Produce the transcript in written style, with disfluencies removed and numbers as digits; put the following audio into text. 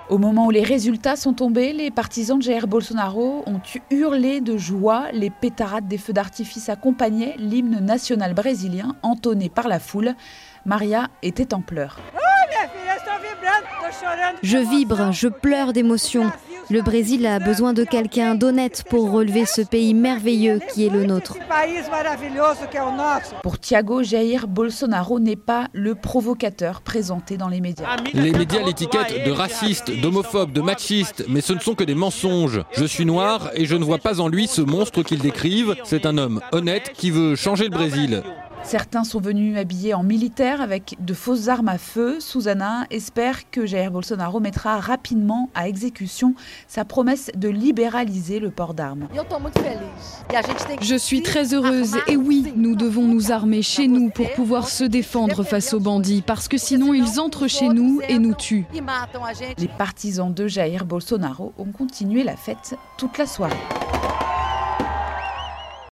Au moment où les résultats sont tombés, les partisans de Jair Bolsonaro ont hurlé de joie. Les pétarades des feux d'artifice accompagnaient l'hymne national brésilien entonné par la foule. Maria était en pleurs. Je vibre, je pleure d'émotion. Le Brésil a besoin de quelqu'un d'honnête pour relever ce pays merveilleux qui est le nôtre. Pour Thiago, Jair Bolsonaro n'est pas le provocateur présenté dans les médias. Les médias l'étiquettent de raciste, d'homophobe, de machiste, mais ce ne sont que des mensonges. Je suis noir et je ne vois pas en lui ce monstre qu'ils décrivent. C'est un homme honnête qui veut changer le Brésil. Certains sont venus habillés en militaire avec de fausses armes à feu. Susana espère que Jair Bolsonaro mettra rapidement à exécution sa promesse de libéraliser le port d'armes. Je suis très heureuse et oui, nous devons nous armer chez nous pour pouvoir se défendre face aux bandits parce que sinon ils entrent chez nous et nous tuent. Les partisans de Jair Bolsonaro ont continué la fête toute la soirée.